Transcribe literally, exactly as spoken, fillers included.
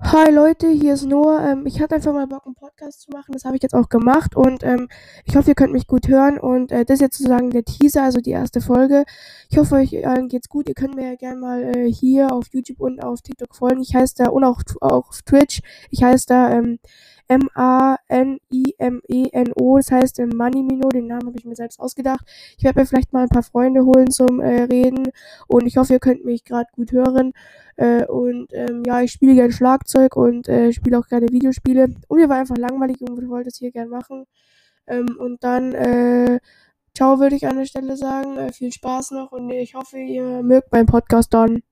Hi Leute, hier ist Noah. Ähm, ich hatte einfach mal Bock, einen Podcast zu machen. Das habe ich jetzt auch gemacht und ähm, ich hoffe, ihr könnt mich gut hören. Und äh, das ist jetzt sozusagen der Teaser, also die erste Folge. Ich hoffe, euch allen geht's gut. Ihr könnt mir ja gerne mal äh, hier auf YouTube und auf TikTok folgen. Ich heiße da und auch, auch auf Twitch. Ich heiße da ähm, M A N I M E N O. Das heißt ähm, Manimino. Den Namen habe ich mir selbst ausgedacht. Ich werde mir vielleicht mal ein paar Freunde holen zum äh, Reden und ich hoffe, ihr könnt mich gerade gut hören. Äh, und ähm, ja, ich spiele gerne Schlagzeug und äh, spiele auch gerne Videospiele. Und mir war einfach langweilig und ich wollte es hier gerne machen. Ähm, und dann, äh, ciao würde ich an der Stelle sagen. Äh, viel Spaß noch und ich hoffe, ihr mögt meinen Podcast dann.